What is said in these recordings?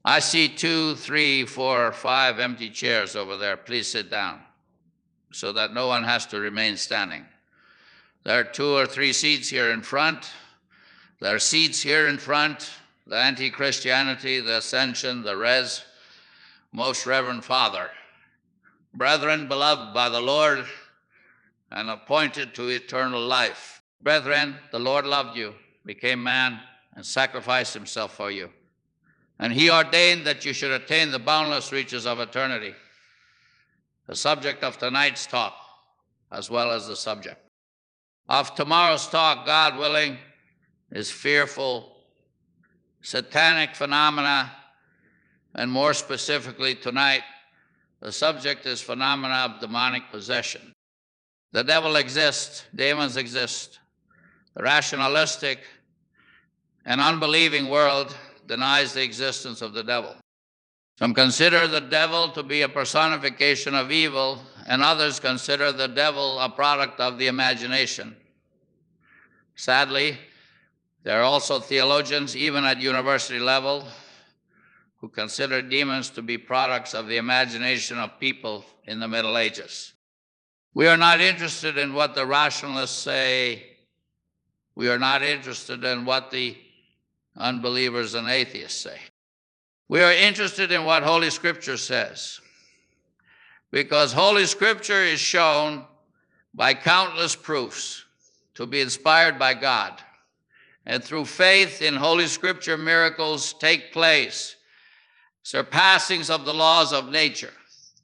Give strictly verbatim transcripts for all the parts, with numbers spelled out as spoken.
I see two, three, four, five empty chairs over there. Please sit down so that no one has to remain standing. There are two or three seats here in front. There are seats here in front, the anti-Christianity, the ascension, the res, most reverend Father. Brethren, beloved by the Lord and appointed to eternal life. Brethren, the Lord loved you, became man, and sacrificed himself for you. And he ordained that you should attain the boundless reaches of eternity. The subject of tonight's talk, as well as the subject of tomorrow's talk, God willing, is fearful, satanic phenomena, and more specifically tonight, the subject is phenomena of demonic possession. The devil exists, demons exist. The rationalistic and unbelieving world denies the existence of the devil. Some consider the devil to be a personification of evil, and others consider the devil a product of the imagination. Sadly, there are also theologians, even at university level, who consider demons to be products of the imagination of people in the Middle Ages. We are not interested in what the rationalists say. We are not interested in what the unbelievers and atheists say. We are interested in what Holy Scripture says, because Holy Scripture is shown by countless proofs to be inspired by God. And through faith in Holy Scripture, miracles take place, surpassings of the laws of nature.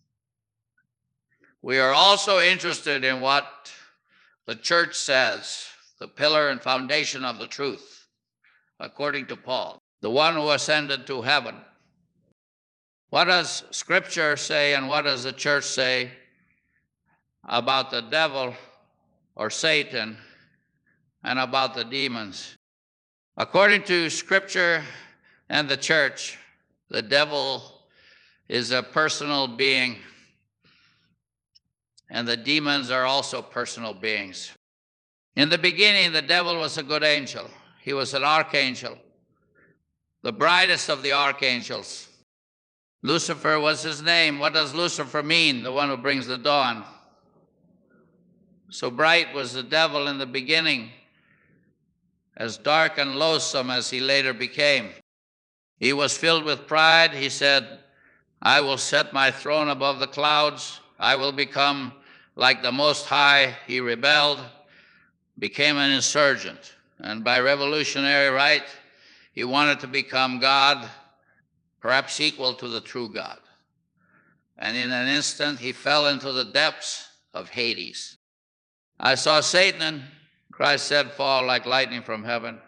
We are also interested in what the church says, the pillar and foundation of the truth, according to Paul, the one who ascended to heaven. What does Scripture say and what does the church say about the devil or Satan and about the demons? According to Scripture and the church, the devil is a personal being, and the demons are also personal beings. In the beginning, the devil was a good angel. He was an archangel, the brightest of the archangels. Lucifer was his name. What does Lucifer mean? The one who brings the dawn. So bright was the devil in the beginning, as dark and loathsome as he later became. He was filled with pride. He said, I will set my throne above the clouds. I will become like the Most High. He rebelled, became an insurgent, and by revolutionary right, he wanted to become God, perhaps equal to the true God. And in an instant, he fell into the depths of Hades. I saw Satan, Christ said, fall like lightning from heaven.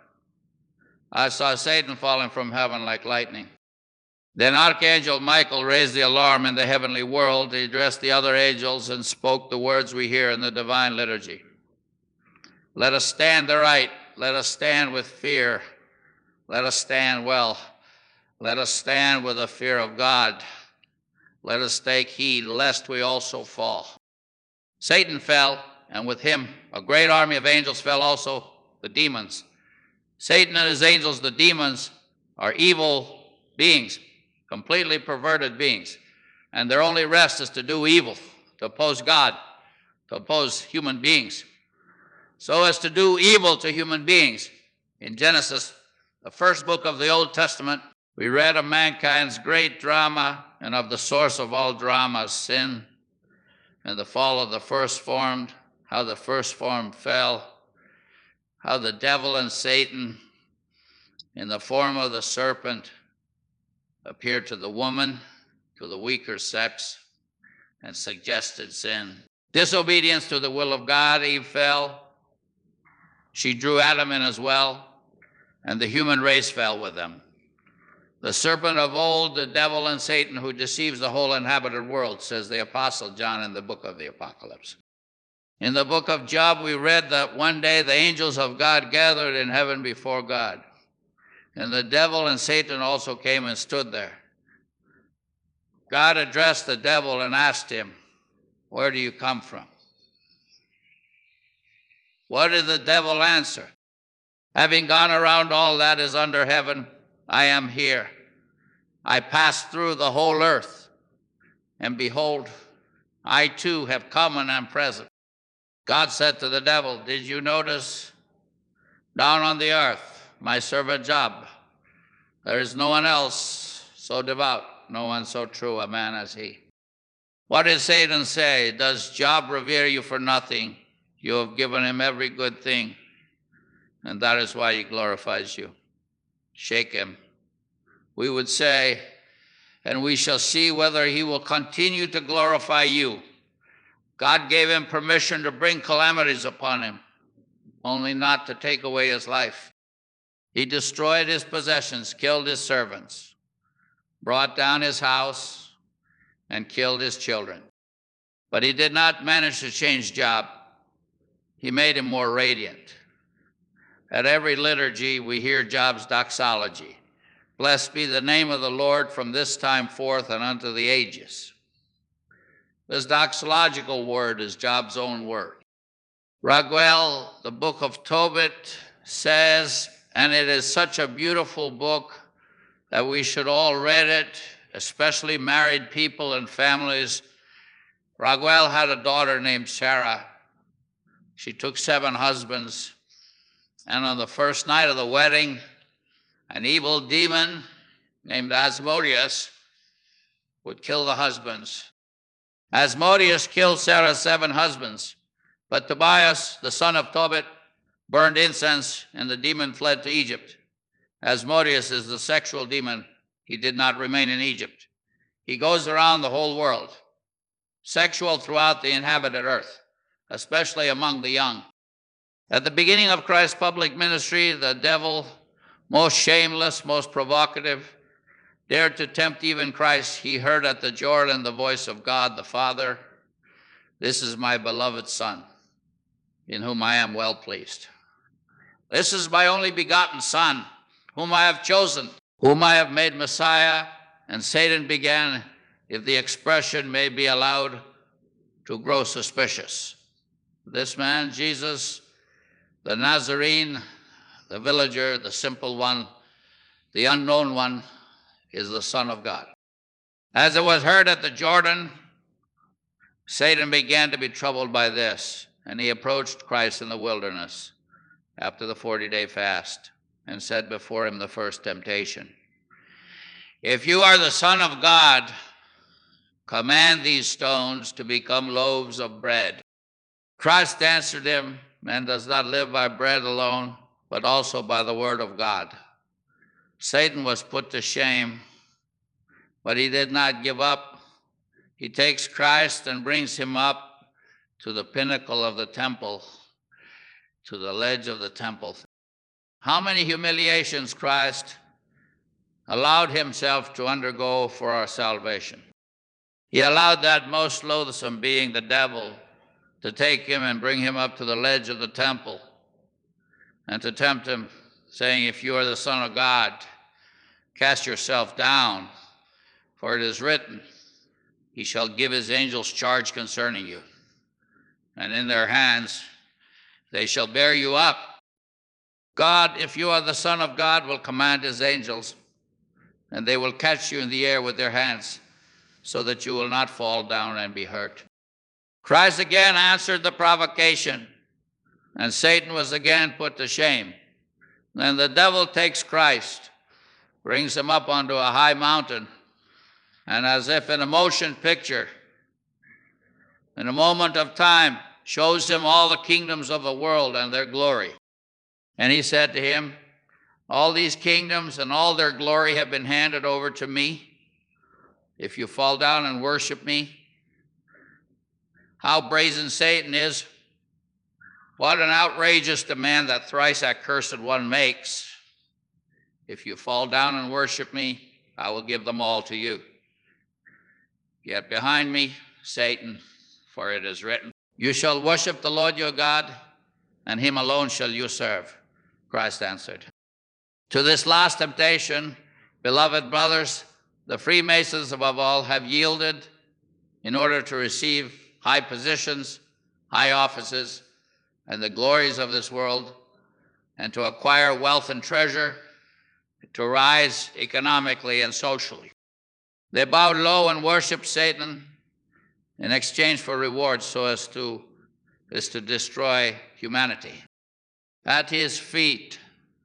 I saw Satan falling from heaven like lightning. Then Archangel Michael raised the alarm in the heavenly world. He addressed the other angels and spoke the words we hear in the divine liturgy. Let us stand aright. Let us stand with fear. Let us stand well. Let us stand with the fear of God. Let us take heed lest we also fall. Satan fell, and with him a great army of angels fell also, the demons. Satan and his angels, the demons, are evil beings, completely perverted beings. And their only rest is to do evil, to oppose God, to oppose human beings. So as to do evil to human beings. In Genesis, the first book of the Old Testament, we read of mankind's great drama and of the source of all dramas, sin and the fall of the firstborn, how the firstborn fell, how the devil and Satan, in the form of the serpent, appeared to the woman, to the weaker sex, and suggested sin. Disobedience to the will of God, Eve fell. She drew Adam in as well, and the human race fell with them. The serpent of old, the devil and Satan, who deceives the whole inhabited world, says the Apostle John in the book of the Apocalypse. In the book of Job, we read that one day the angels of God gathered in heaven before God, and the devil and Satan also came and stood there. God addressed the devil and asked him, where do you come from? What did the devil answer? Having gone around all that is under heaven, I am here. I passed through the whole earth, and behold, I too have come and am present. God said to the devil, did you notice down on the earth my servant Job? There is no one else so devout, no one so true a man as he. What did Satan say? Does Job revere you for nothing? You have given him every good thing, and that is why he glorifies you. Shake him. We would say, and we shall see whether he will continue to glorify you. God gave him permission to bring calamities upon him, only not to take away his life. He destroyed his possessions, killed his servants, brought down his house, and killed his children. But he did not manage to change Job. He made him more radiant. At every liturgy, we hear Job's doxology. Blessed be the name of the Lord from this time forth and unto the ages. This doxological word is Job's own word. Raguel, the book of Tobit, says, and it is such a beautiful book that we should all read it, especially married people and families. Raguel had a daughter named Sarah. She took seven husbands, and on the first night of the wedding, an evil demon named Asmodeus would kill the husbands. Asmodeus killed Sarah's seven husbands, but Tobias, the son of Tobit, burned incense, and the demon fled to Egypt. Asmodeus is the sexual demon. He did not remain in Egypt. He goes around the whole world, sexual throughout the inhabited earth, especially among the young. At the beginning of Christ's public ministry, the devil, most shameless, most provocative, dared to tempt even Christ. He heard at the Jordan the voice of God the Father, this is my beloved Son, in whom I am well pleased. This is my only begotten Son, whom I have chosen, whom I have made Messiah. And Satan began, if the expression may be allowed, to grow suspicious. This man, Jesus, the Nazarene, the villager, the simple one, the unknown one, is the Son of God. As it was heard at the Jordan, Satan began to be troubled by this, and he approached Christ in the wilderness after the forty-day fast and said before him the first temptation, if you are the Son of God, command these stones to become loaves of bread. Christ answered him, man does not live by bread alone, but also by the word of God. Satan was put to shame, but he did not give up. He takes Christ and brings him up to the pinnacle of the temple, to the ledge of the temple. How many humiliations Christ allowed himself to undergo for our salvation. He allowed that most loathsome being, the devil, to take him and bring him up to the ledge of the temple and to tempt him, saying, if you are the Son of God, cast yourself down, for it is written, he shall give his angels charge concerning you, and in their hands they shall bear you up. God, if you are the Son of God, will command his angels, and they will catch you in the air with their hands, so that you will not fall down and be hurt. Christ again answered the provocation, and Satan was again put to shame. Then the devil takes Christ, brings him up onto a high mountain, and as if in a motion picture, in a moment of time, shows him all the kingdoms of the world and their glory. And he said to him, all these kingdoms and all their glory have been handed over to me. If you fall down and worship me, how brazen Satan is. What an outrageous demand that thrice accursed one makes. If you fall down and worship me, I will give them all to you. Get behind me, Satan, for it is written, you shall worship the Lord your God, and him alone shall you serve. Christ answered. To this last temptation, beloved brothers, the Freemasons above all have yielded in order to receive high positions, high offices, and the glories of this world, and to acquire wealth and treasure, to rise economically and socially. They bowed low and worshiped Satan in exchange for rewards so as to, as to destroy humanity. At his feet.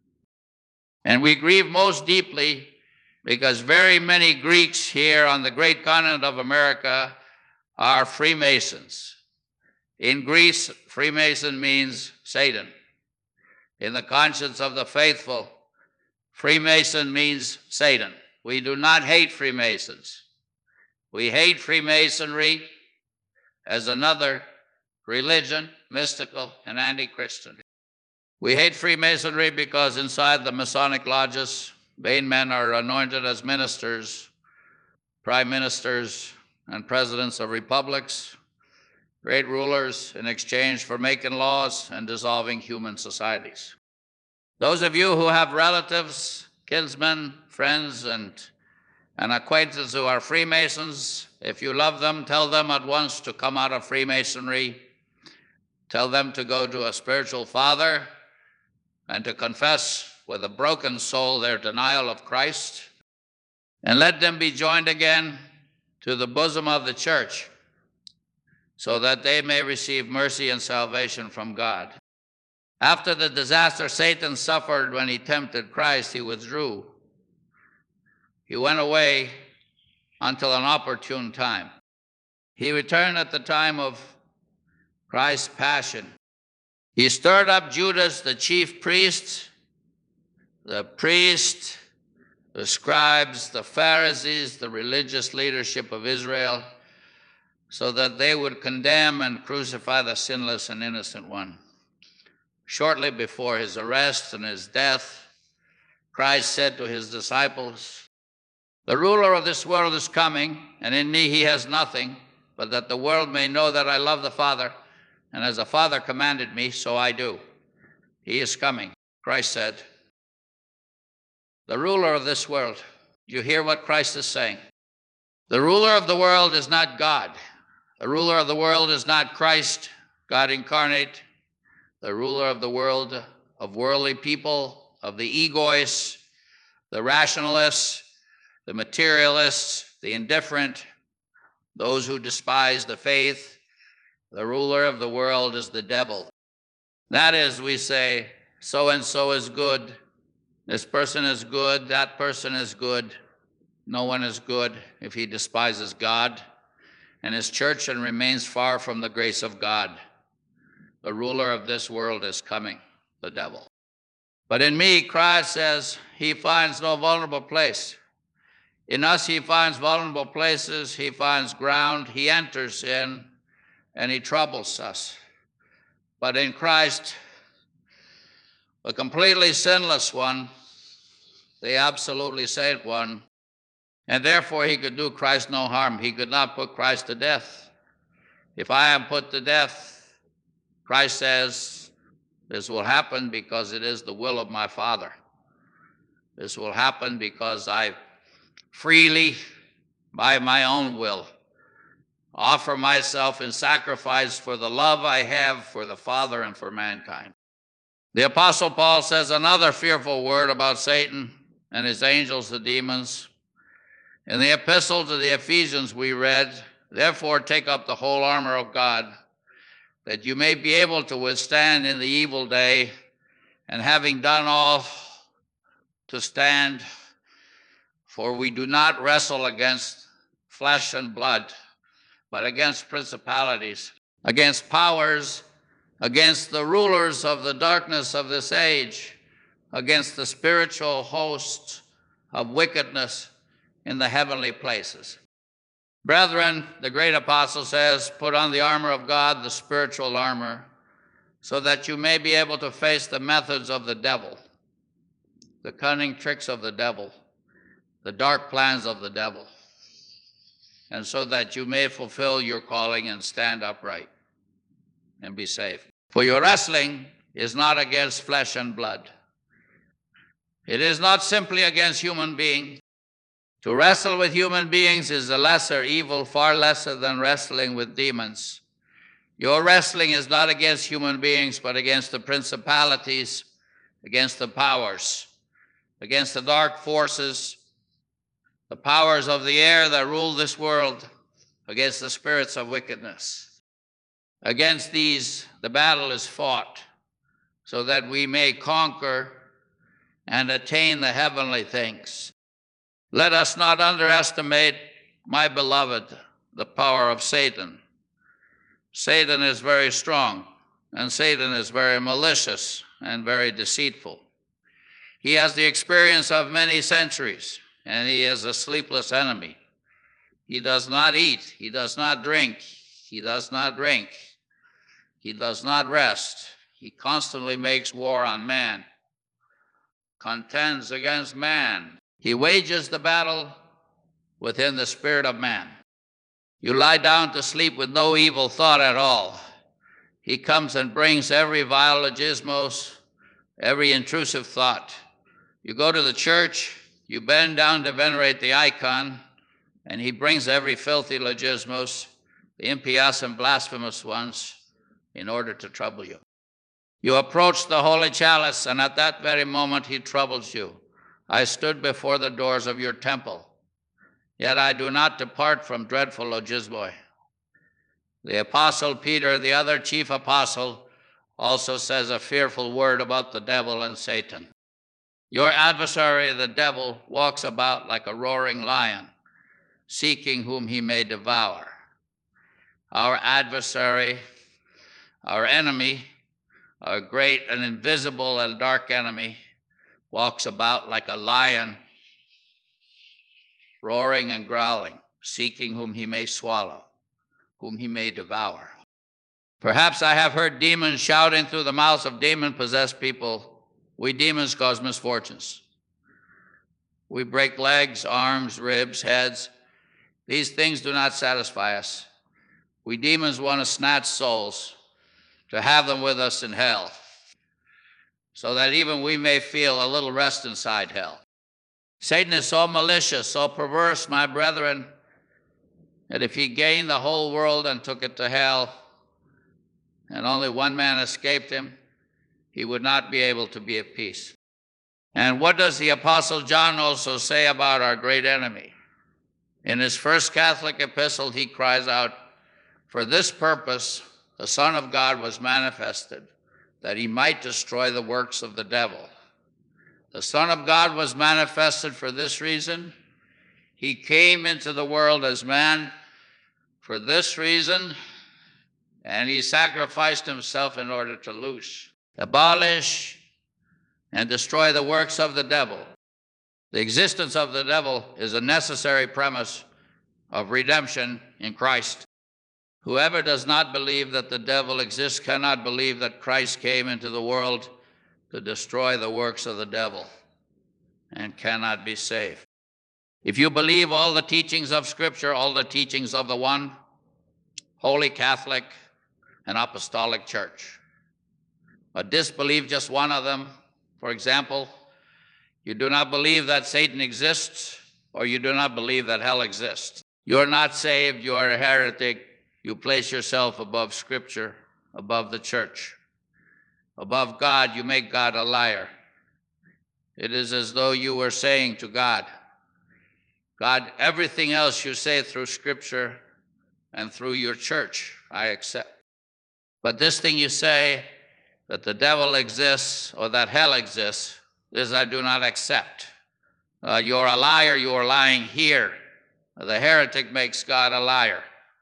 And we grieve most deeply because very many Greeks here on the great continent of America are Freemasons. In Greece, Freemason means Satan. In the conscience of the faithful, Freemason means Satan. We do not hate Freemasons. We hate Freemasonry as another religion, mystical and anti-Christian. We hate Freemasonry because inside the Masonic lodges, vain men are anointed as ministers, prime ministers, and presidents of republics, great rulers in exchange for making laws and dissolving human societies. Those of you who have relatives, kinsmen, friends, and, and acquaintances who are Freemasons, if you love them, tell them at once to come out of Freemasonry. Tell them to go to a spiritual father and to confess with a broken soul their denial of Christ, and let them be joined again to the bosom of the church so that they may receive mercy and salvation from God. After the disaster Satan suffered when he tempted Christ, he withdrew. He went away until an opportune time. He returned at the time of Christ's passion. He stirred up Judas, the chief priest, the priest, the scribes, the Pharisees, the religious leadership of Israel, so that they would condemn and crucify the sinless and innocent one. Shortly before his arrest and his death, Christ said to his disciples, "The ruler of this world is coming, and in me he has nothing, but that the world may know that I love the Father, and as the Father commanded me, so I do." He is coming. Christ said, the ruler of this world. You hear what Christ is saying? The ruler of the world is not God. The ruler of the world is not Christ, God incarnate. The ruler of the world of worldly people, of the egoists, the rationalists, the materialists, the indifferent, those who despise the faith, the ruler of the world is the devil. That is, we say, so-and-so is good, this person is good, that person is good. No one is good if he despises God and his church and remains far from the grace of God. The ruler of this world is coming, the devil. But in me, Christ says, he finds no vulnerable place. In us, he finds vulnerable places, he finds ground, he enters in, and he troubles us. But in Christ, the completely sinless one, the absolutely saint one, and therefore he could do Christ no harm. He could not put Christ to death. If I am put to death, Christ says, this will happen because it is the will of my Father. This will happen because I freely, by my own will, offer myself in sacrifice for the love I have for the Father and for mankind. The Apostle Paul says another fearful word about Satan and his angels, the demons. In the epistle to the Ephesians we read, therefore take up the whole armor of God, that you may be able to withstand in the evil day, and having done all, to stand. For we do not wrestle against flesh and blood, but against principalities, against powers, against the rulers of the darkness of this age, against the spiritual hosts of wickedness in the heavenly places. Brethren, the great apostle says, put on the armor of God, the spiritual armor, so that you may be able to face the methods of the devil, the cunning tricks of the devil, the dark plans of the devil, and so that you may fulfill your calling and stand upright and be safe. For your wrestling is not against flesh and blood. It is not simply against human beings. To wrestle with human beings is a lesser evil, far lesser than wrestling with demons. Your wrestling is not against human beings, but against the principalities, against the powers, against the dark forces, the powers of the air that rule this world, against the spirits of wickedness. Against these, the battle is fought so that we may conquer and attain the heavenly things. Let us not underestimate, my beloved, the power of Satan. Satan is very strong, and Satan is very malicious and very deceitful. He has the experience of many centuries, and he is a sleepless enemy. He does not eat, he does not drink, he does not drink, he does not rest. He constantly makes war on man, contends against man. He wages the battle within the spirit of man. You lie down to sleep with no evil thought at all. He comes and brings every vile logismos, every intrusive thought. You go to the church, you bend down to venerate the icon, and he brings every filthy logismos, the impious and blasphemous ones, in order to trouble you. You approach the holy chalice, and at that very moment he troubles you. I stood before the doors of your temple, yet I do not depart from dreadful logismoi. The apostle Peter, the other chief apostle, also says a fearful word about the devil and Satan. Your adversary, the devil, walks about like a roaring lion, seeking whom he may devour. Our adversary, our enemy, our great and invisible and dark enemy, walks about like a lion, roaring and growling, seeking whom he may swallow, whom he may devour. Perhaps I have heard demons shouting through the mouths of demon-possessed people, we demons cause misfortunes. We break legs, arms, ribs, heads. These things do not satisfy us. We demons want to snatch souls, to have them with us in hell, so that even we may feel a little rest inside hell. Satan is so malicious, so perverse, my brethren, that if he gained the whole world and took it to hell, and only one man escaped him, he would not be able to be at peace. And what does the Apostle John also say about our great enemy? In his first Catholic epistle, he cries out, "For this purpose the Son of God was manifested, that he might destroy the works of the devil." The Son of God was manifested for this reason. He came into the world as man for this reason, and he sacrificed himself in order to loose, abolish, and destroy the works of the devil. The existence of the devil is a necessary premise of redemption in Christ. Whoever does not believe that the devil exists cannot believe that Christ came into the world to destroy the works of the devil and cannot be saved. If you believe all the teachings of Scripture, all the teachings of the one holy Catholic and Apostolic Church, but disbelieve just one of them, for example, you do not believe that Satan exists, or you do not believe that hell exists, you are not saved, you are a heretic. You place yourself above Scripture, above the church. Above God, you make God a liar. It is as though you were saying to God, God, everything else you say through Scripture and through your church, I accept. But this thing you say, that the devil exists or that hell exists, this I do not accept. Uh, you're a liar, you are lying here. The heretic makes God a liar.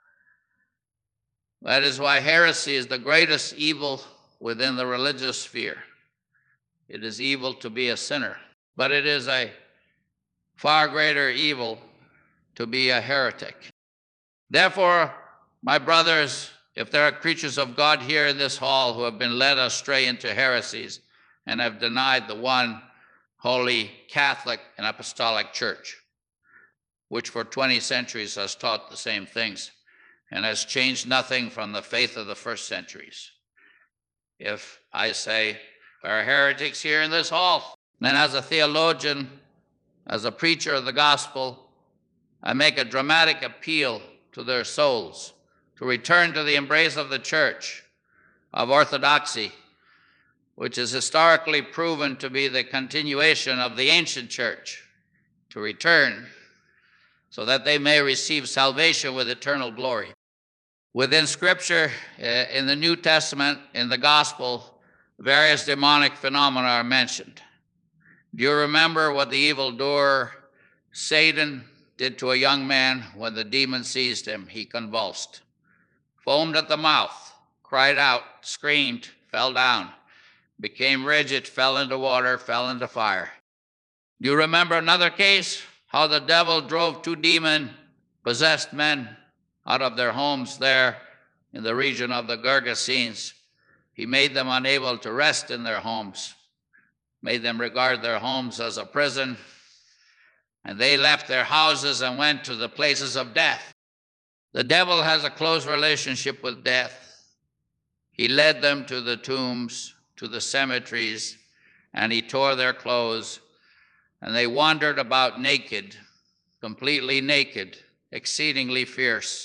That is why heresy is the greatest evil within the religious sphere. It is evil to be a sinner, but it is a far greater evil to be a heretic. Therefore, my brothers, if there are creatures of God here in this hall who have been led astray into heresies and have denied the one holy Catholic and Apostolic Church, which for twenty centuries has taught the same things, and has changed nothing from the faith of the first centuries. If I say there are heretics here in this hall, then as a theologian, as a preacher of the gospel, I make a dramatic appeal to their souls to return to the embrace of the church, of orthodoxy, which is historically proven to be the continuation of the ancient church, to return so that they may receive salvation with eternal glory. Within Scripture, uh, in the New Testament, in the Gospel, various demonic phenomena are mentioned. Do you remember what the evildoer Satan did to a young man when the demon seized him? He convulsed, foamed at the mouth, cried out, screamed, fell down, became rigid, fell into water, fell into fire. Do you remember another case? How the devil drove two demon-possessed men out of their homes there in the region of the Gergesenes. He made them unable to rest in their homes, made them regard their homes as a prison, and they left their houses and went to the places of death. The devil has a close relationship with death. He led them to the tombs, to the cemeteries, and he tore their clothes, and they wandered about naked, completely naked, exceedingly fierce.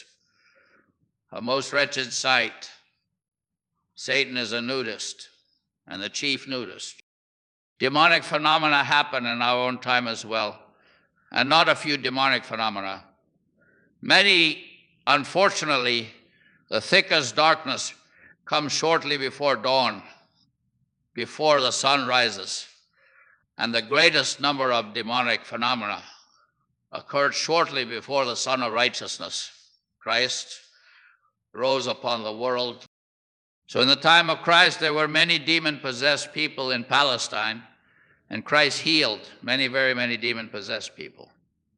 A most wretched sight. Satan is a nudist, and the chief nudist. Demonic phenomena happen in our own time as well, and not a few demonic phenomena. Many, unfortunately, the thickest darkness comes shortly before dawn, before the sun rises, and the greatest number of demonic phenomena occurred shortly before the Son of Righteousness, Christ, rose upon the world. So in the time of Christ, there were many demon-possessed people in Palestine, and Christ healed many, very many demon-possessed people.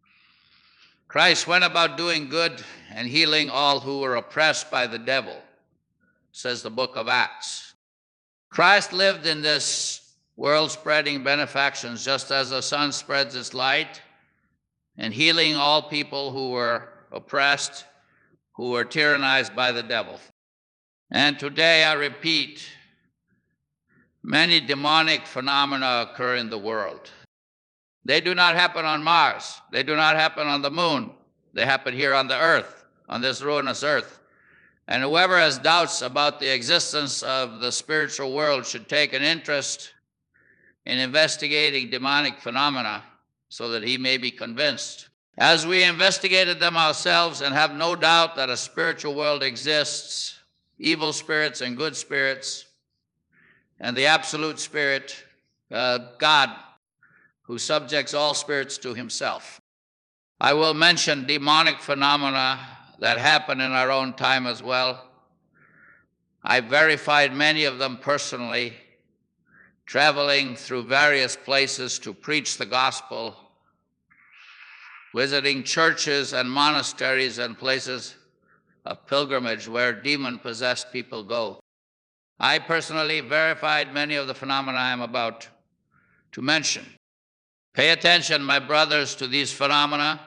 Christ went about doing good and healing all who were oppressed by the devil, says the book of Acts. Christ lived in this world spreading benefactions just as the sun spreads its light and healing all people who were oppressed, who were tyrannized by the devil. And today, I repeat, many demonic phenomena occur in the world. They do not happen on Mars. They do not happen on the moon. They happen here on the earth, on this ruinous earth. And whoever has doubts about the existence of the spiritual world should take an interest in investigating demonic phenomena so that he may be convinced. As we investigated them ourselves and have no doubt that a spiritual world exists, evil spirits and good spirits, and the absolute spirit, uh, God, who subjects all spirits to himself. I will mention demonic phenomena that happen in our own time as well. I verified many of them personally, traveling through various places to preach the gospel, visiting churches and monasteries and places of pilgrimage where demon-possessed people go. I personally verified many of the phenomena I am about to mention. Pay attention, my brothers, to these phenomena,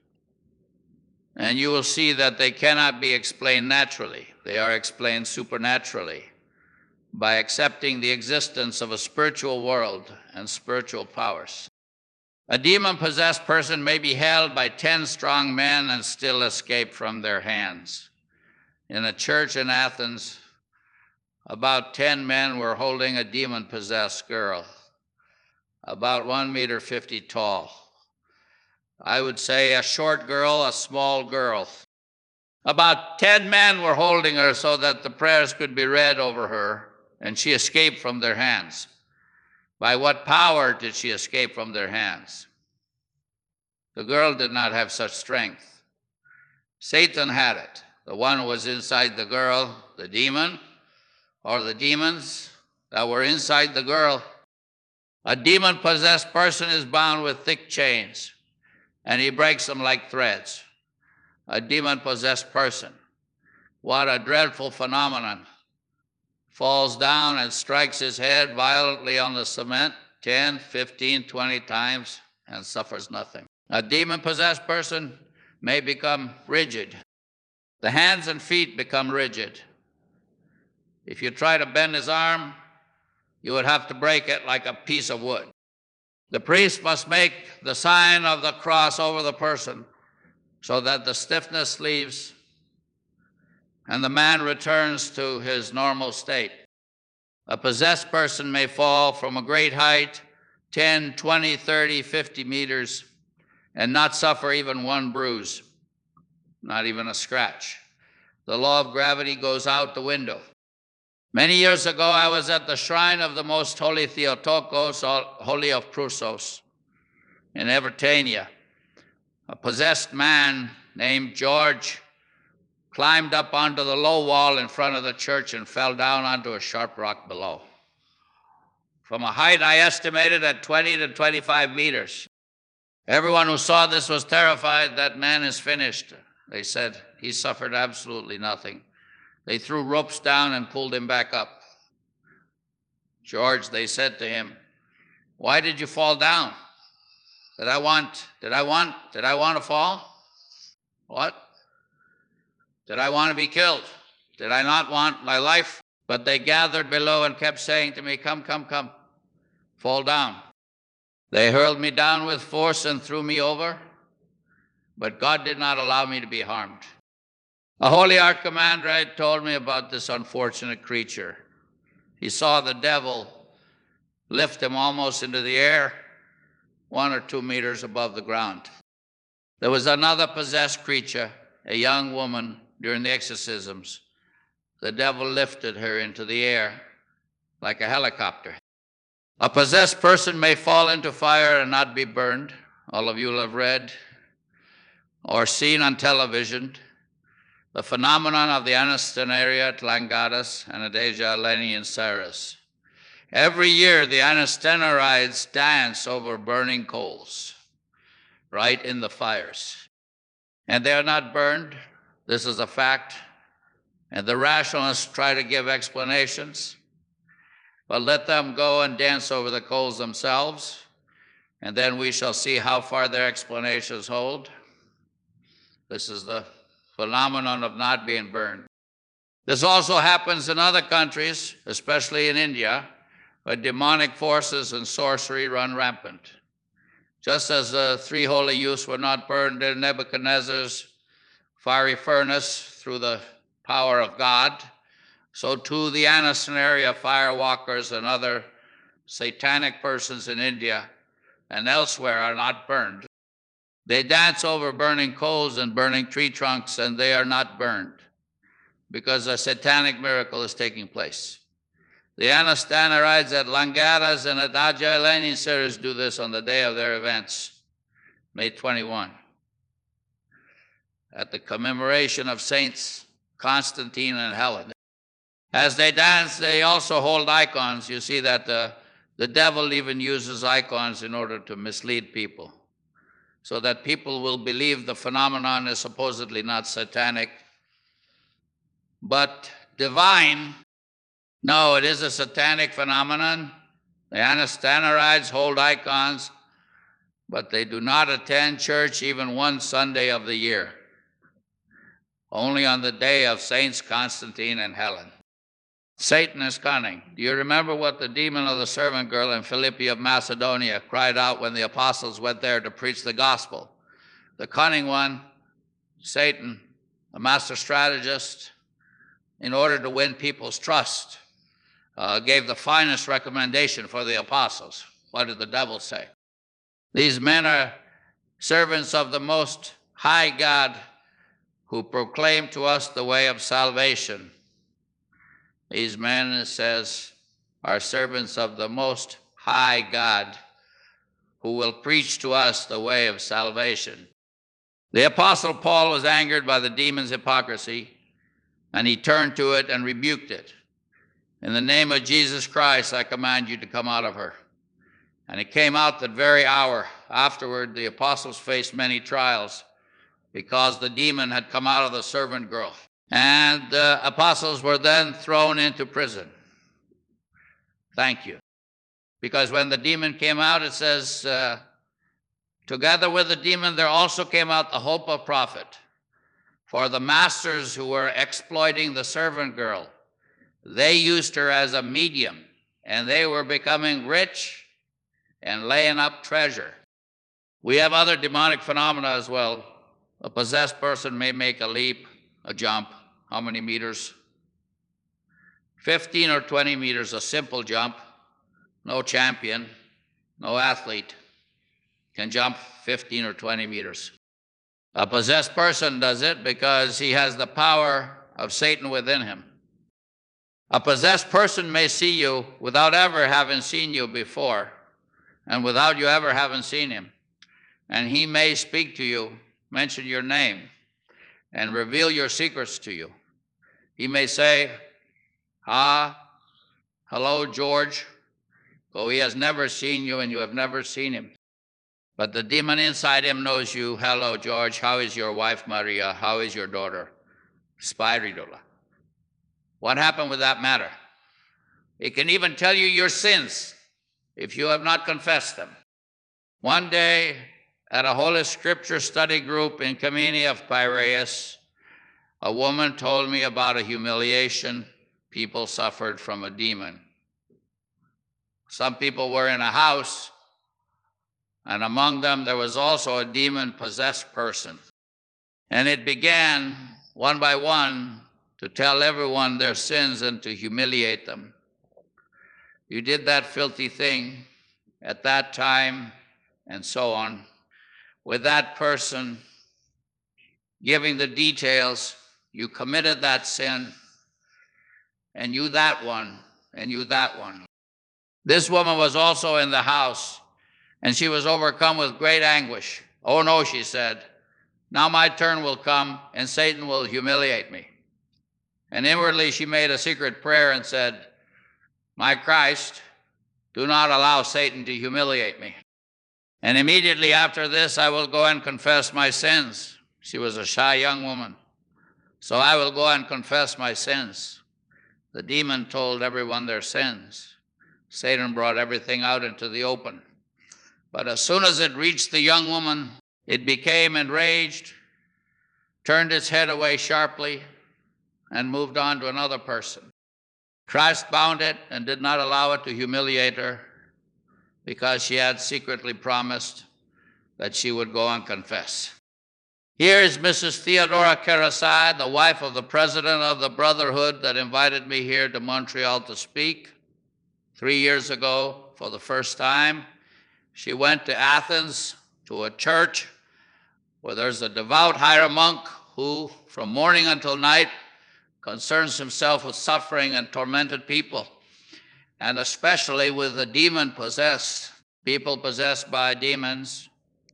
and you will see that they cannot be explained naturally. They are explained supernaturally by accepting the existence of a spiritual world and spiritual powers. A demon-possessed person may be held by ten strong men and still escape from their hands. In a church in Athens, about ten men were holding a demon-possessed girl, about one meter fifty tall. I would say a short girl, a small girl. About ten men were holding her so that the prayers could be read over her, and she escaped from their hands. By what power did she escape from their hands? The girl did not have such strength. Satan had it. The one was inside the girl, the demon, or the demons that were inside the girl. A demon-possessed person is bound with thick chains, and he breaks them like threads. A demon-possessed person, what a dreadful phenomenon, falls down and strikes his head violently on the cement ten, fifteen, twenty times and suffers nothing. A demon-possessed person may become rigid. The hands and feet become rigid. If you try to bend his arm, you would have to break it like a piece of wood. The priest must make the sign of the cross over the person so that the stiffness leaves and the man returns to his normal state. A possessed person may fall from a great height, ten, twenty, thirty, fifty meters, and not suffer even one bruise, not even a scratch. The law of gravity goes out the window. Many years ago, I was at the shrine of the Most Holy Theotokos, Holy of Prusos, in Evertania. A possessed man named George climbed up onto the low wall in front of the church and fell down onto a sharp rock below. From a height I estimated at twenty to twenty-five meters. Everyone who saw this was terrified. That man is finished. They said he suffered absolutely nothing. They threw ropes down and pulled him back up. George, they said to him, "Why did you fall down? Did I want, did I want, did I want to fall? What? Did I want to be killed? Did I not want my life?" But they gathered below and kept saying to me, "Come, come, come, fall down." They hurled me down with force and threw me over, but God did not allow me to be harmed. A holy archimandrite told me about this unfortunate creature. He saw the devil lift him almost into the air, one or two meters above the ground. There was another possessed creature, a young woman, during the exorcisms. The devil lifted her into the air like a helicopter. A possessed person may fall into fire and not be burned. All of you will have read or seen on television the phenomenon of the Anastenaria Tlangadas and Adesia Eleni in Saras. Every year, the Anastenarides dance over burning coals, right in the fires. And they are not burned. This is a fact. And the rationalists try to give explanations, but let them go and dance over the coals themselves, and then we shall see how far their explanations hold. This is the phenomenon of not being burned. This also happens in other countries, especially in India, where demonic forces and sorcery run rampant. Just as the three holy youths were not burned in Nebuchadnezzar's fiery furnace through the power of God, so too the Anastenaria firewalkers and other satanic persons in India and elsewhere are not burned. They dance over burning coals and burning tree trunks, and they are not burned because a satanic miracle is taking place. The Anastenarides at Langadas and at Adia Eleni Saras do this on the day of their events, May twenty-first, at the commemoration of Saints Constantine and Helen. As they dance, they also hold icons. You see that the, the devil even uses icons in order to mislead people, so that people will believe the phenomenon is supposedly not satanic, but divine. No, it is a satanic phenomenon. The Anastenarides hold icons, but they do not attend church even one Sunday of the year, only on the day of Saints Constantine and Helen. Satan is cunning. Do you remember what the demon of the servant girl in Philippi of Macedonia cried out when the apostles went there to preach the gospel? The cunning one, Satan, a master strategist, in order to win people's trust, uh, gave the finest recommendation for the apostles. What did the devil say? These men are servants of the Most High God, who proclaim to us the way of salvation. These men, it says, are servants of the Most High God, who will preach to us the way of salvation. The Apostle Paul was angered by the demon's hypocrisy, and he turned to it and rebuked it. "In the name of Jesus Christ, I command you to come out of her." And it came out that very hour. Afterward, the apostles faced many trials because the demon had come out of the servant girl. And the apostles were then thrown into prison. Thank you. Because when the demon came out, it says, uh, together with the demon, there also came out the hope of profit. For the masters who were exploiting the servant girl, they used her as a medium, and they were becoming rich and laying up treasure. We have other demonic phenomena as well. A possessed person may make a leap, a jump. How many meters? fifteen or twenty meters, a simple jump. No champion, no athlete can jump fifteen or twenty meters. A possessed person does it because he has the power of Satan within him. A possessed person may see you without ever having seen you before, and without you ever having seen him. And he may speak to you, mention your name, and reveal your secrets to you. He may say, ah, hello, George, though he has never seen you and you have never seen him. But the demon inside him knows you. Hello, George, how is your wife, Maria? How is your daughter, Spiridula? What happened with that matter? It can even tell you your sins if you have not confessed them. One day, at a Holy Scripture study group in Kamini of Piraeus, a woman told me about a humiliation people suffered from a demon. Some people were in a house, and among them there was also a demon-possessed person. And it began, one by one, to tell everyone their sins and to humiliate them. You did that filthy thing at that time, and so on. With that person giving the details, you committed that sin, and you that one, and you that one. This woman was also in the house, and she was overcome with great anguish. Oh no, she said, now my turn will come, and Satan will humiliate me. And inwardly she made a secret prayer and said, my Christ, do not allow Satan to humiliate me. And immediately after this, I will go and confess my sins. She was a shy young woman. So I will go and confess my sins. The demon told everyone their sins. Satan brought everything out into the open. But as soon as it reached the young woman, it became enraged, turned its head away sharply, and moved on to another person. Christ bound it and did not allow it to humiliate her because she had secretly promised that she would go and confess. Here is Missus Theodora Karasai, the wife of the president of the Brotherhood that invited me here to Montreal to speak three years ago for the first time. She went to Athens to a church where there's a devout hieromonk who, from morning until night, concerns himself with suffering and tormented people, and especially with the demon-possessed, people possessed by demons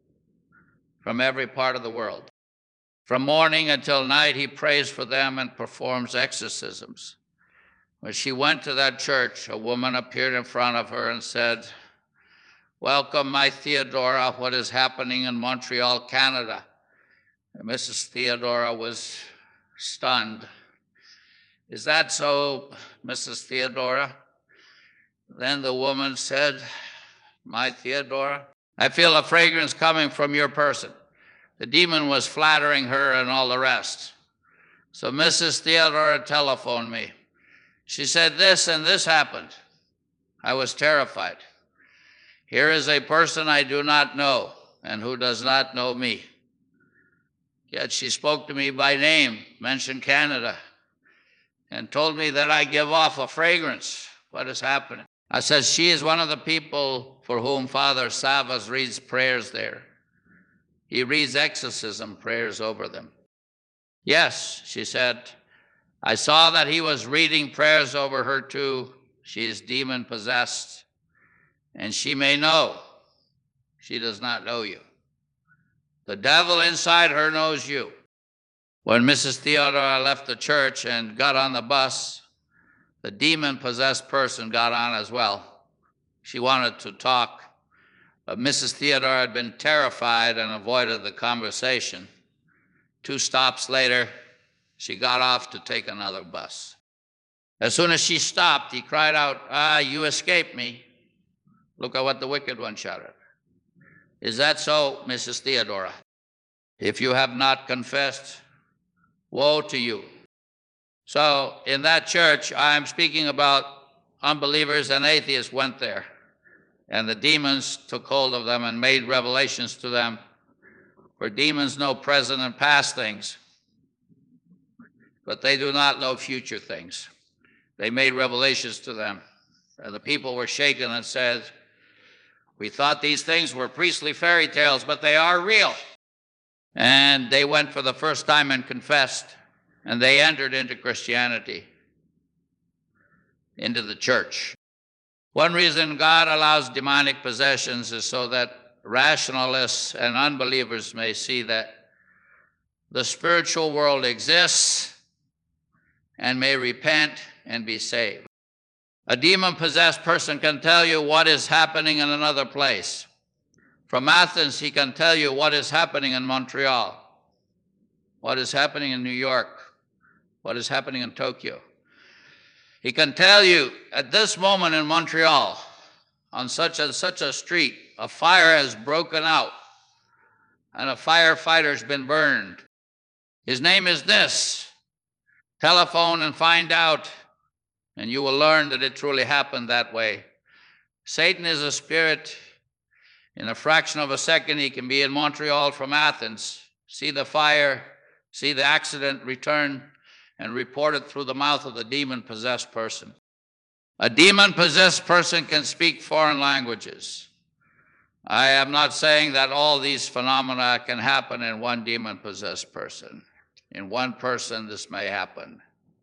from every part of the world. From morning until night, he prays for them and performs exorcisms. When she went to that church, a woman appeared in front of her and said, welcome, my Theodora, what is happening in Montreal, Canada? And Missus Theodora was stunned. Is that so, Missus Theodora? Then the woman said, my Theodora, I feel a fragrance coming from your person. The demon was flattering her and all the rest. So Missus Theodora telephoned me. She said, this and this happened. I was terrified. Here is a person I do not know and who does not know me. Yet she spoke to me by name, mentioned Canada, and told me that I give off a fragrance. What is happening? I said, she is one of the people for whom Father Savas reads prayers there. He reads exorcism prayers over them. Yes, she said, I saw that he was reading prayers over her too. She is demon-possessed, and she may know. She does not know you. The devil inside her knows you. When Missus Theodora left the church and got on the bus, the demon-possessed person got on as well. She wanted to talk, but Missus Theodora had been terrified and avoided the conversation. Two stops later, she got off to take another bus. As soon as she stopped, he cried out, ah, you escaped me. Look at what the wicked one shouted. Is that so, Missus Theodora? If you have not confessed, woe to you. So in that church, I'm speaking about unbelievers and atheists went there, and the demons took hold of them and made revelations to them. For demons know present and past things, but they do not know future things. They made revelations to them. And the people were shaken and said, "We thought these things were priestly fairy tales, but they are real." And they went for the first time and confessed, and they entered into Christianity, into the church. One reason God allows demonic possessions is so that rationalists and unbelievers may see that the spiritual world exists and may repent and be saved. A demon-possessed person can tell you what is happening in another place. From Athens, he can tell you what is happening in Montreal, what is happening in New York, what is happening in Tokyo. He can tell you at this moment in Montreal, on such and such a street, a fire has broken out and a firefighter's been burned. His name is this. Telephone and find out, and you will learn that it truly happened that way. Satan is a spirit. In a fraction of a second, he can be in Montreal from Athens, see the fire, see the accident, return, and report it through the mouth of the demon-possessed person. A demon-possessed person can speak foreign languages. I am not saying that all these phenomena can happen in one demon-possessed person. In one person, this may happen.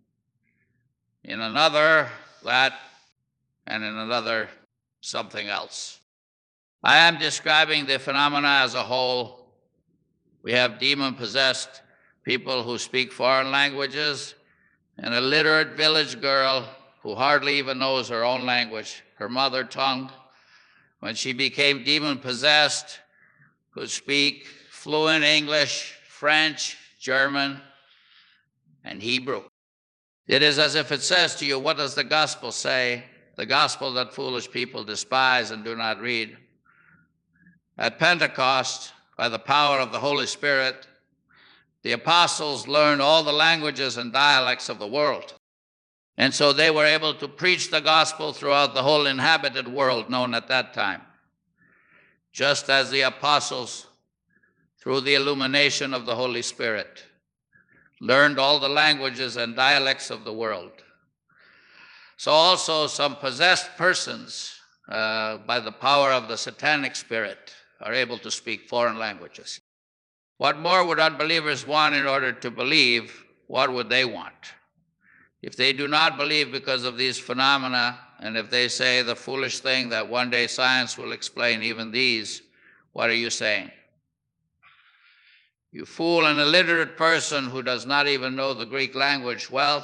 In another, that, and in another, something else. I am describing the phenomena as a whole. We have demon-possessed people who speak foreign languages, and a literate village girl who hardly even knows her own language, her mother tongue, when she became demon-possessed, could speak fluent English, French, German, and Hebrew. It is as if it says to you, what does the gospel say? The gospel that foolish people despise and do not read. At Pentecost, by the power of the Holy Spirit, the apostles learned all the languages and dialects of the world. And so they were able to preach the gospel throughout the whole inhabited world known at that time. Just as the apostles, through the illumination of the Holy Spirit, learned all the languages and dialects of the world. So also some possessed persons, uh, by the power of the satanic spirit, are able to speak foreign languages. What more would unbelievers want in order to believe? What would they want? If they do not believe because of these phenomena, and if they say the foolish thing that one day science will explain even these, what are you saying? You fool an illiterate person who does not even know the Greek language well,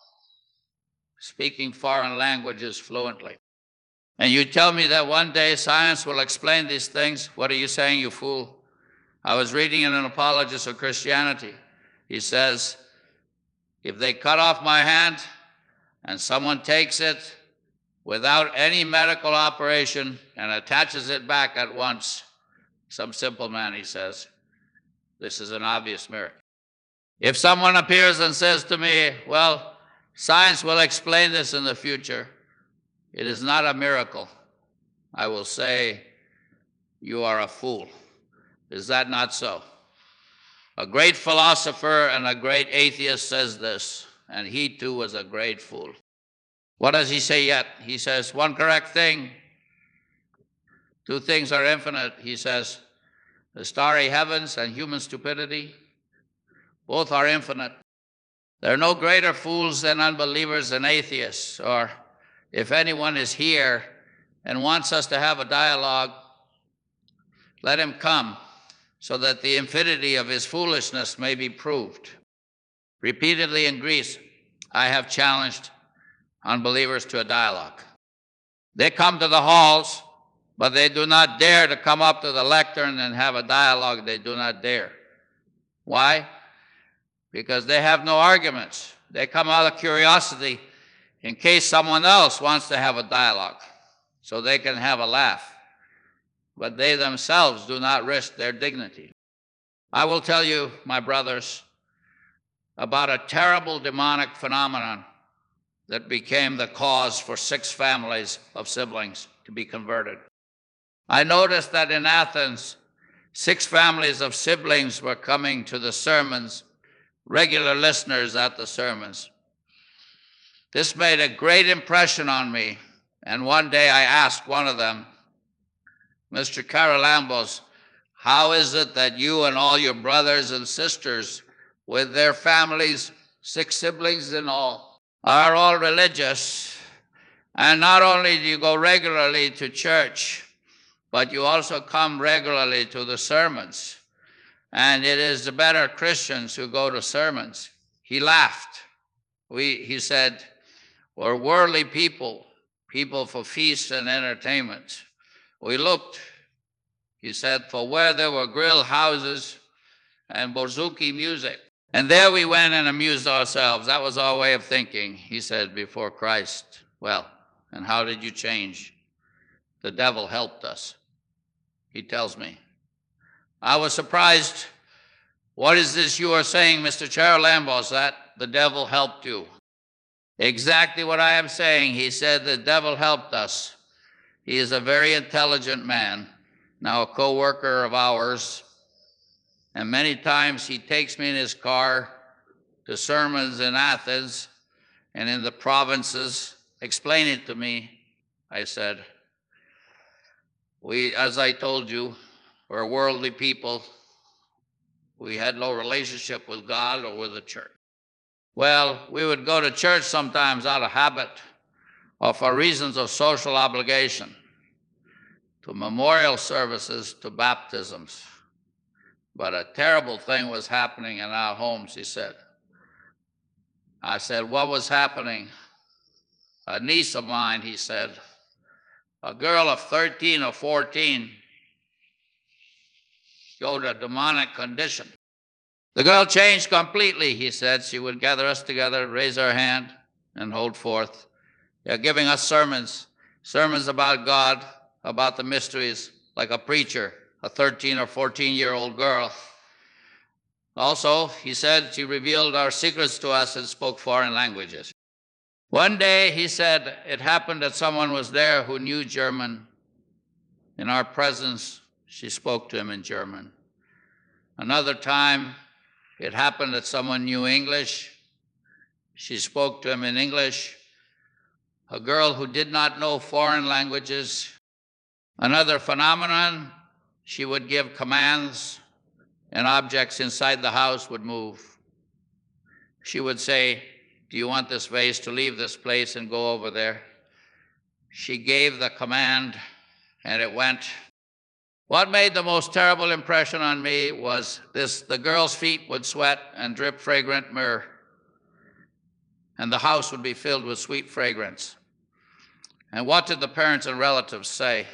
speaking foreign languages fluently. And you tell me that one day science will explain these things. What are you saying, you fool? I was reading in an apologist of Christianity. He says, if they cut off my hand and someone takes it without any medical operation and attaches it back at once, some simple man, he says, this is an obvious miracle. If someone appears and says to me, well, science will explain this in the future, it is not a miracle, I will say, you are a fool. Is that not so? A great philosopher and a great atheist says this, and he too was a great fool. What does he say yet? He says, one correct thing, two things are infinite. He says, the starry heavens and human stupidity, both are infinite. There are no greater fools than unbelievers and atheists, or if anyone is here and wants us to have a dialogue, let him come so that the infinity of his foolishness may be proved. Repeatedly in Greece, I have challenged unbelievers to a dialogue. They come to the halls, but they do not dare to come up to the lectern and have a dialogue. They do not dare. Why? Because they have no arguments. They come out of curiosity in case someone else wants to have a dialogue, so they can have a laugh. But they themselves do not risk their dignity. I will tell you, my brothers, about a terrible demonic phenomenon that became the cause for six families of siblings to be converted. I noticed that in Athens, six families of siblings were coming to the sermons, regular listeners at the sermons. This made a great impression on me, and one day I asked one of them, Mister Charalambos, how is it that you and all your brothers and sisters, with their families, six siblings in all, are all religious, and not only do you go regularly to church, but you also come regularly to the sermons, and it is the better Christians who go to sermons? He laughed. We, he said, we're worldly people, people for feasts and entertainment. We looked, he said, for where there were grill houses and bouzouki music. And there we went and amused ourselves. That was our way of thinking, he said, before Christ. Well, and how did you change? The devil helped us, he tells me. I was surprised. What is this you are saying, Mister Charalambos, that the devil helped you? Exactly what I am saying. He said the devil helped us. He is a very intelligent man, now a co-worker of ours, and many times he takes me in his car to sermons in Athens and in the provinces. Explain it to me, I said. We, as I told you, we're worldly people. We had no relationship with God or with the church. Well, we would go to church sometimes out of habit or for reasons of social obligation, to memorial services, to baptisms. But a terrible thing was happening in our homes, he said. I said, what was happening? A niece of mine, he said, a girl of thirteen or fourteen, showed a demonic condition. The girl changed completely, he said. She would gather us together, raise her hand, and hold forth. They're giving us sermons, sermons about God, about the mysteries, like a preacher, a thirteen or fourteen-year-old girl. Also, he said, she revealed our secrets to us and spoke foreign languages. One day, he said, it happened that someone was there who knew German. In our presence, she spoke to him in German. Another time, it happened that someone knew English. She spoke to him in English. A girl who did not know foreign languages. Another phenomenon, she would give commands and objects inside the house would move. She would say, do you want this vase to leave this place and go over there? She gave the command and it went. What made the most terrible impression on me was this: the girl's feet would sweat and drip fragrant myrrh, and the house would be filled with sweet fragrance. And what did the parents and relatives say?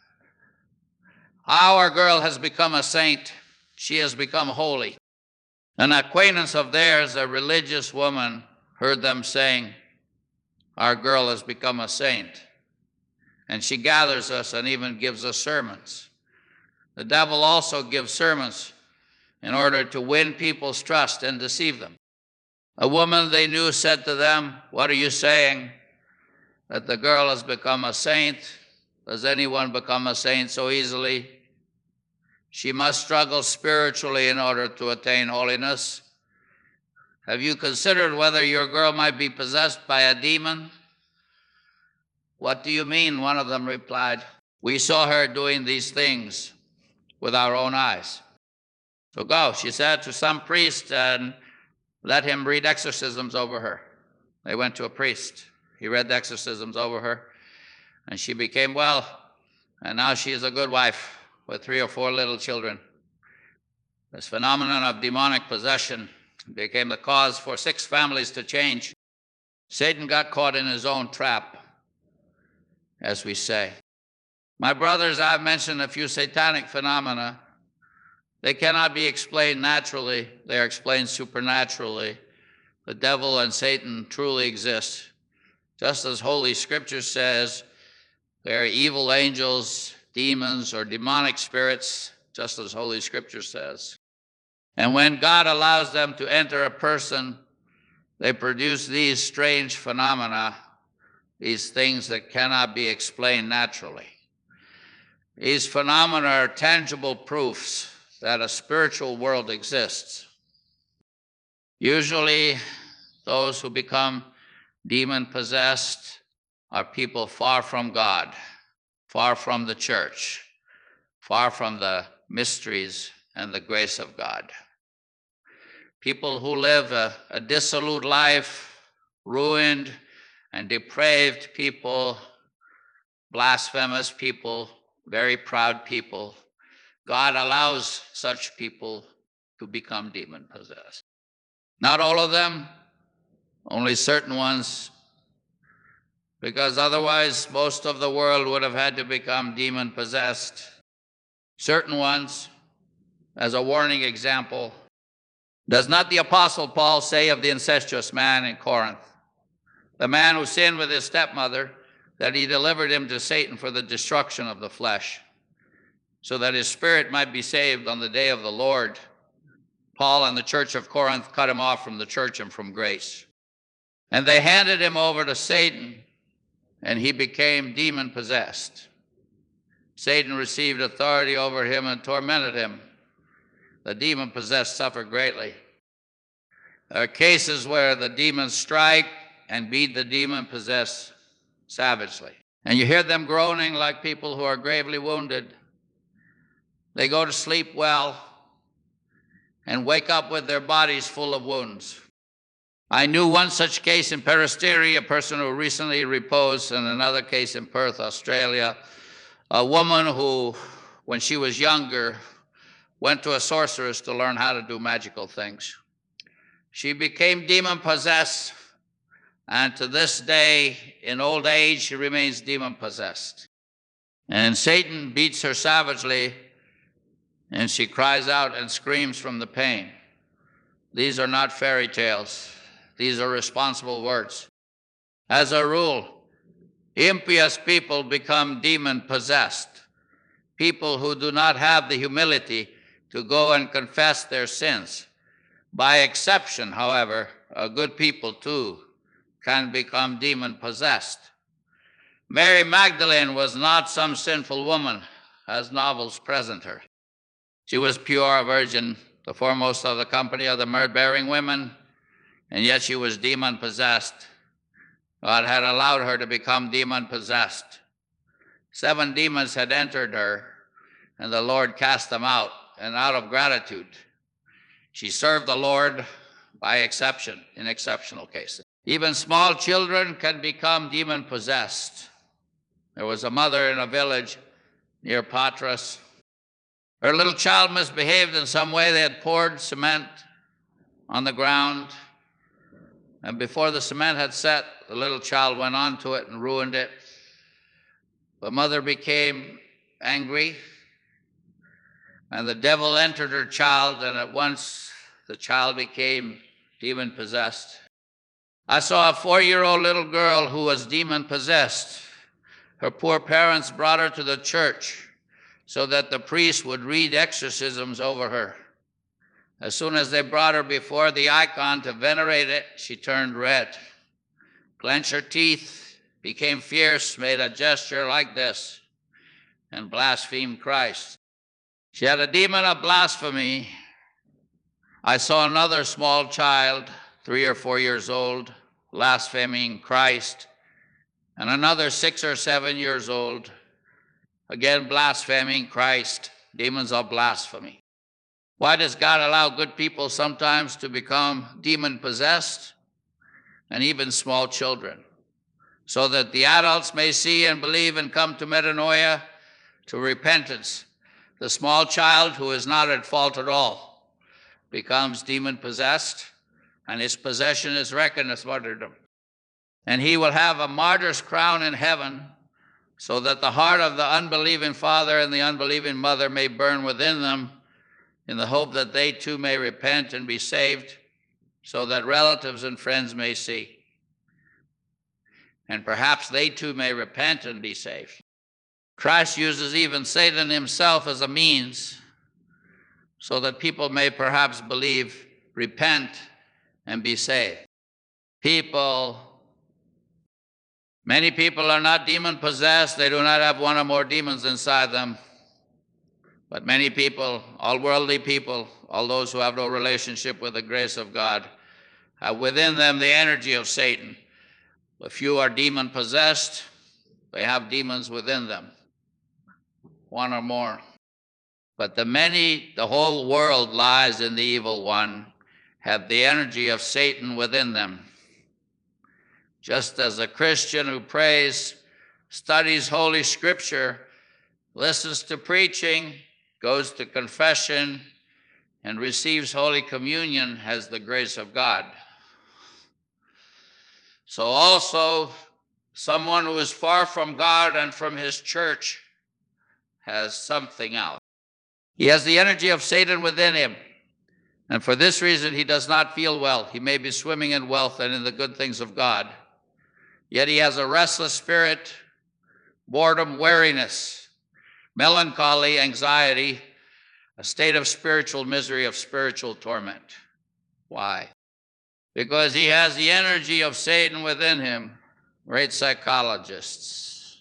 Our girl has become a saint. She has become holy. An acquaintance of theirs, a religious woman, heard them saying, our girl has become a saint. And she gathers us and even gives us sermons. The devil also gives sermons in order to win people's trust and deceive them. A woman they knew said to them, what are you saying? That the girl has become a saint? Does anyone become a saint so easily? She must struggle spiritually in order to attain holiness. Have you considered whether your girl might be possessed by a demon? What do you mean? One of them replied, we saw her doing these things with our own eyes. So go, she said, to some priest and let him read exorcisms over her. They went to a priest. He read the exorcisms over her, and she became well, and now she is a good wife with three or four little children. This phenomenon of demonic possession became the cause for six families to change. Satan got caught in his own trap, as we say. My brothers, I've mentioned a few satanic phenomena. They cannot be explained naturally. They are explained supernaturally. The devil and Satan truly exist. Just as Holy Scripture says, there are evil angels, demons, or demonic spirits, just as Holy Scripture says. And when God allows them to enter a person, they produce these strange phenomena, these things that cannot be explained naturally. These phenomena are tangible proofs that a spiritual world exists. Usually, those who become Demon-possessed are people far from God, far from the church, far from the mysteries and the grace of God. People who live a, a dissolute life, ruined and depraved people, blasphemous people, very proud people. God allows such people to become demon-possessed. Not all of them, only certain ones, because otherwise most of the world would have had to become demon-possessed. Certain ones, as a warning example, does not the Apostle Paul say of the incestuous man in Corinth, the man who sinned with his stepmother, that he delivered him to Satan for the destruction of the flesh, so that his spirit might be saved on the day of the Lord? Paul and the church of Corinth cut him off from the church and from grace. And they handed him over to Satan, and he became demon-possessed. Satan received authority over him and tormented him. The demon-possessed suffer greatly. There are cases where the demons strike and beat the demon-possessed savagely. And you hear them groaning like people who are gravely wounded. They go to sleep well and wake up with their bodies full of wounds. I knew one such case in Peristeri, a person who recently reposed, and another case in Perth, Australia, a woman who, when she was younger, went to a sorceress to learn how to do magical things. She became demon-possessed, and to this day, in old age, she remains demon-possessed. And Satan beats her savagely, and she cries out and screams from the pain. These are not fairy tales. These are responsible words. As a rule, impious people become demon-possessed. People who do not have the humility to go and confess their sins. By exception, however, uh, good people too can become demon-possessed. Mary Magdalene was not some sinful woman, as novels present her. She was pure, a virgin, the foremost of the company of the myrrh-bearing women, and yet she was demon-possessed. God had allowed her to become demon-possessed. Seven demons had entered her, and the Lord cast them out, and out of gratitude, she served the Lord by exception, in exceptional cases. Even small children can become demon-possessed. There was a mother in a village near Patras. Her little child misbehaved in some way. They had poured cement on the ground, and before the cement had set, the little child went onto it and ruined it. The mother became angry, and the devil entered her child, and at once the child became demon-possessed. I saw a four-year-old little girl who was demon-possessed. Her poor parents brought her to the church so that the priest would read exorcisms over her. As soon as they brought her before the icon to venerate it, she turned red, clenched her teeth, became fierce, made a gesture like this, and blasphemed Christ. She had a demon of blasphemy. I saw another small child, three or four years old, blaspheming Christ, and another six or seven years old, again blaspheming Christ, demons of blasphemy. Why does God allow good people sometimes to become demon-possessed, and even small children? So that the adults may see and believe and come to metanoia, to repentance. The small child who is not at fault at all becomes demon-possessed, and his possession is reckoned as martyrdom. And he will have a martyr's crown in heaven, so that the heart of the unbelieving father and the unbelieving mother may burn within them, in the hope that they too may repent and be saved, so that relatives and friends may see. And perhaps they too may repent and be saved. Christ uses even Satan himself as a means, so that people may perhaps believe, repent, and be saved. People, many people are not demon-possessed. They do not have one or more demons inside them. But many people, all worldly people, all those who have no relationship with the grace of God, have within them the energy of Satan. A few are demon-possessed. They have demons within them, one or more. But the many, the whole world lies in the evil one, have the energy of Satan within them. Just as a Christian who prays, studies Holy Scripture, listens to preaching, goes to confession, and receives Holy Communion has the grace of God. So also, someone who is far from God and from his church has something else. He has the energy of Satan within him, and for this reason he does not feel well. He may be swimming in wealth and in the good things of God, yet he has a restless spirit, boredom, weariness, melancholy, anxiety, a state of spiritual misery, of spiritual torment. Why? Because he has the energy of Satan within him. Great psychologists,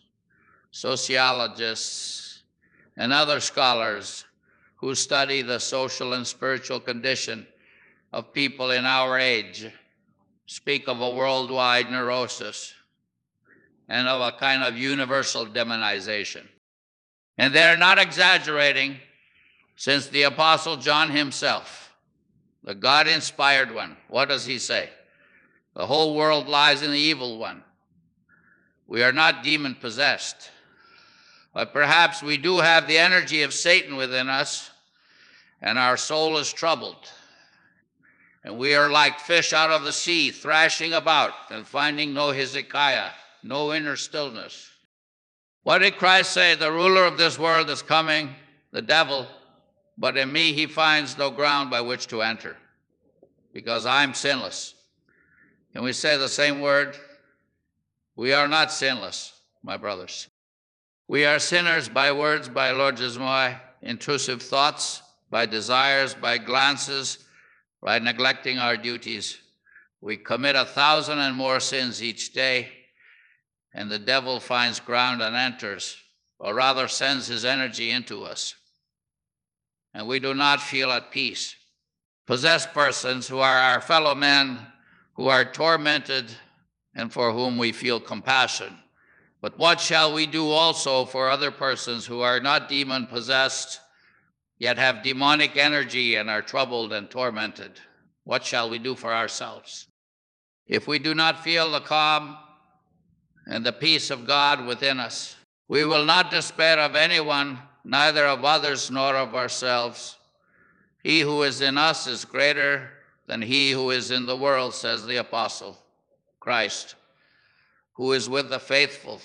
sociologists, and other scholars who study the social and spiritual condition of people in our age speak of a worldwide neurosis and of a kind of universal demonization. And they're not exaggerating, since the Apostle John himself, the God-inspired one, what does he say? The whole world lies in the evil one. We are not demon-possessed, but perhaps we do have the energy of Satan within us, and our soul is troubled. And we are like fish out of the sea, thrashing about and finding no Hezekiah, no inner stillness. What did Christ say? The ruler of this world is coming, the devil, but in me he finds no ground by which to enter, because I'm sinless. Can we say the same word? We are not sinless, my brothers. We are sinners by words, by logismoi, intrusive thoughts, by desires, by glances, by neglecting our duties. We commit a thousand and more sins each day, and the devil finds ground and enters, or rather sends his energy into us. And we do not feel at peace. Possessed persons who are our fellow men, who are tormented, and for whom we feel compassion. But what shall we do also for other persons who are not demon-possessed, yet have demonic energy and are troubled and tormented? What shall we do for ourselves? If we do not feel the calm and the peace of God within us, we will not despair of anyone, neither of others nor of ourselves. He who is in us is greater than he who is in the world, says the apostle. Christ, who is with the faithful,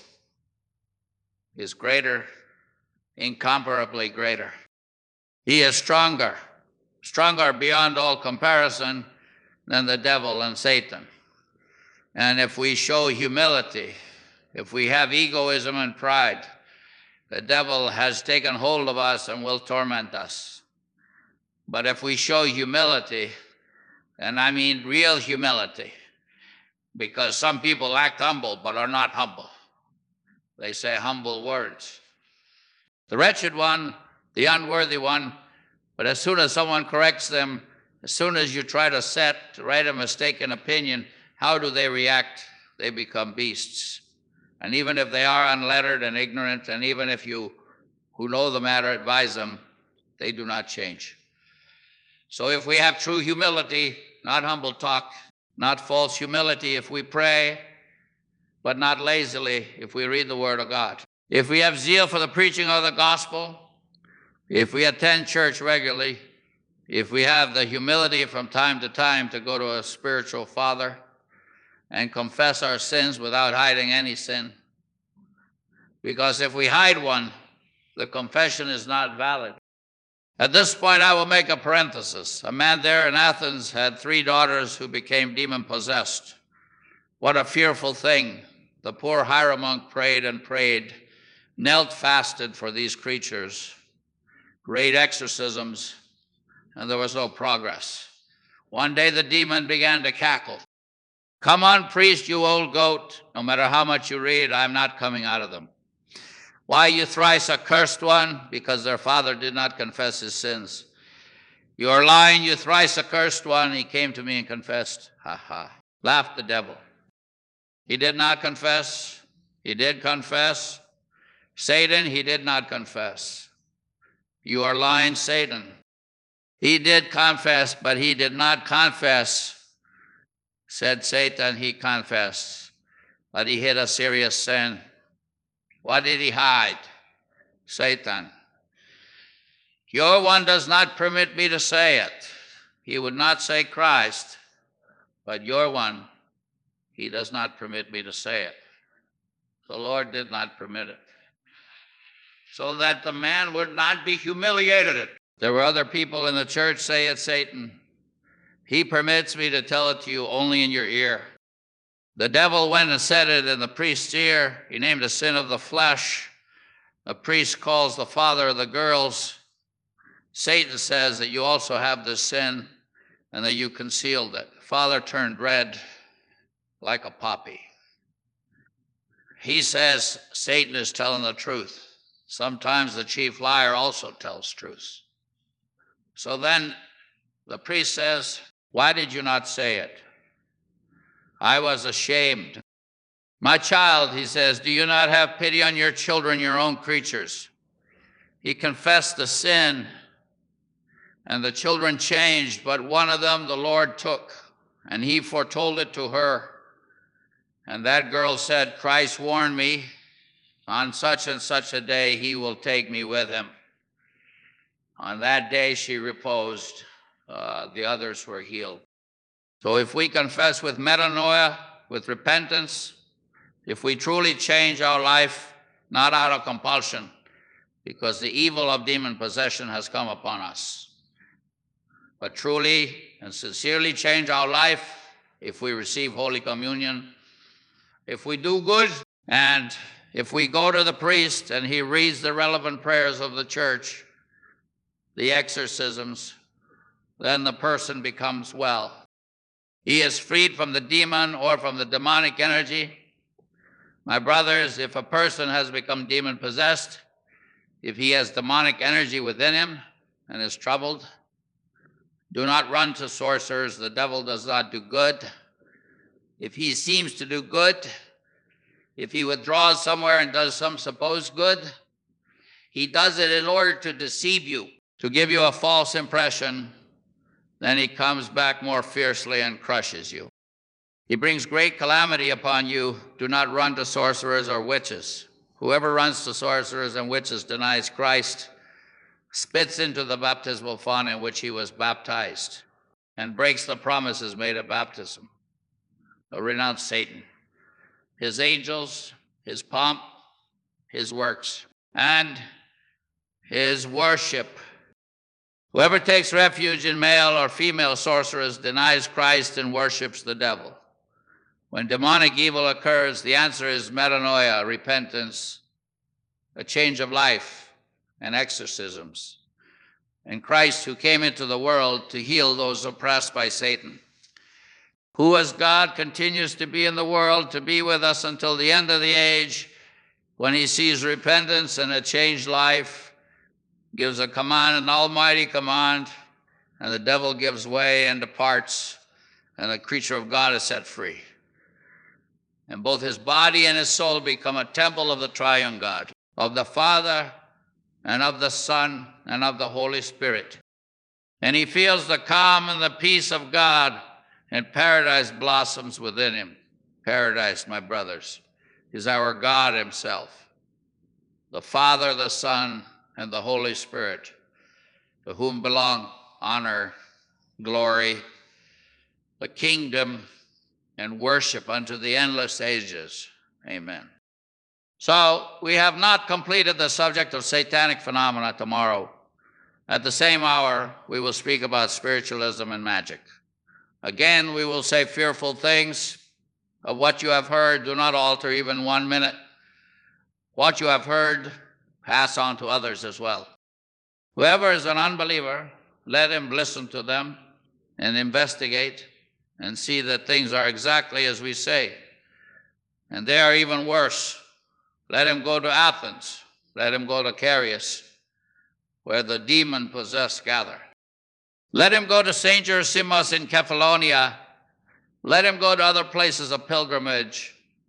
is greater, incomparably greater. He is stronger, stronger beyond all comparison than the devil and Satan. And if we show humility, if we have egoism and pride, the devil has taken hold of us and will torment us. But if we show humility, and I mean real humility, because some people act humble but are not humble. They say humble words. The wretched one, the unworthy one, but as soon as someone corrects them, as soon as you try to set, to write a mistaken opinion, how do they react? They become beasts. And even if they are unlettered and ignorant, and even if you who know the matter advise them, they do not change. So if we have true humility, not humble talk, not false humility, if we pray, but not lazily, if we read the Word of God, if we have zeal for the preaching of the gospel, if we attend church regularly, if we have the humility from time to time to go to a spiritual father and confess our sins without hiding any sin, because if we hide one, the confession is not valid. At this point, I will make a parenthesis. A man there in Athens had three daughters who became demon-possessed. What a fearful thing. The poor hieromonk prayed and prayed, knelt, fasted for these creatures, great exorcisms, and there was no progress. One day the demon began to cackle. Come on, priest, you old goat. No matter how much you read, I'm not coming out of them. Why, you thrice accursed one? Because their father did not confess his sins. You are lying, you thrice accursed one. He came to me and confessed. Ha ha. Laughed the devil. He did not confess. He did confess. Satan, he did not confess. You are lying, Satan. He did confess, but he did not confess. Said Satan, he confessed, but he hid a serious sin. What did he hide? Satan. Your one does not permit me to say it. He would not say Christ, but your one, he does not permit me to say it. The Lord did not permit it, so that the man would not be humiliated. There were other people in the church say it, Satan. He permits me to tell it to you only in your ear. The devil went and said it in the priest's ear. He named a sin of the flesh. The priest calls the father of the girls. Satan says that you also have this sin and that you concealed it. The father turned red like a poppy. He says Satan is telling the truth. Sometimes the chief liar also tells truths. So then the priest says, why did you not say it? I was ashamed. My child, he says, do you not have pity on your children, your own creatures? He confessed the sin, and the children changed, but one of them the Lord took, and he foretold it to her. And that girl said, Christ warned me, on such and such a day he will take me with him. On that day she reposed. Uh, the others were healed. So if we confess with metanoia, with repentance, if we truly change our life, not out of compulsion, because the evil of demon possession has come upon us, but truly and sincerely change our life, if we receive Holy Communion, if we do good, and if we go to the priest and he reads the relevant prayers of the church, the exorcisms, then the person becomes well. He is freed from the demon or from the demonic energy. My brothers, if a person has become demon-possessed, if he has demonic energy within him and is troubled, do not run to sorcerers. The devil does not do good. If he seems to do good, if he withdraws somewhere and does some supposed good, he does it in order to deceive you, to give you a false impression. Then he comes back more fiercely and crushes you. He brings great calamity upon you. Do not run to sorcerers or witches. Whoever runs to sorcerers and witches denies Christ, spits into the baptismal font in which he was baptized, and breaks the promises made at baptism. So renounce Satan, his angels, his pomp, his works, and his worship. Whoever takes refuge in male or female sorcerers denies Christ and worships the devil. When demonic evil occurs, the answer is metanoia, repentance, a change of life, and exorcisms. And Christ, who came into the world to heal those oppressed by Satan, who as God continues to be in the world, to be with us until the end of the age, when he sees repentance and a changed life, gives a command, an almighty command, and the devil gives way and departs, and the creature of God is set free. And both his body and his soul become a temple of the triune God, of the Father and of the Son and of the Holy Spirit. And he feels the calm and the peace of God, and paradise blossoms within him. Paradise, my brothers, is our God himself, the Father, the Son, and the Holy Spirit, to whom belong honor, glory, the kingdom, and worship unto the endless ages. Amen. So we have not completed the subject of satanic phenomena tomorrow. At the same hour, we will speak about spiritualism and magic. Again, we will say fearful things. Of what you have heard, do not alter even one minute. What you have heard, pass on to others as well. Whoever is an unbeliever, let him listen to them and investigate and see that things are exactly as we say. And they are even worse. Let him go to Athens. Let him go to Carius, where the demon-possessed gather. Let him go to Saint Gerasimos in Kephallonia. Let him go to other places of pilgrimage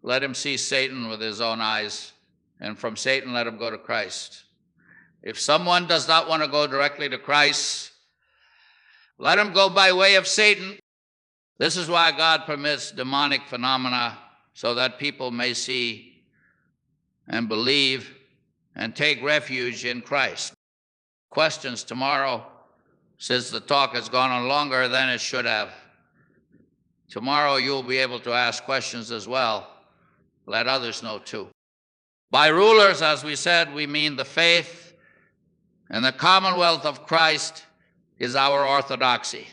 let him see Satan with his own eyes, and from Satan let him go to Christ. If someone does not want to go directly to Christ, let him go by way of Satan. This is why God permits demonic phenomena, so that people may see and believe and take refuge in Christ. Questions tomorrow, since the talk has gone on longer than it should have. Tomorrow you'll be able to ask questions as well. Let others know too. By rulers, as we said, we mean the faith, and the commonwealth of Christ is our orthodoxy.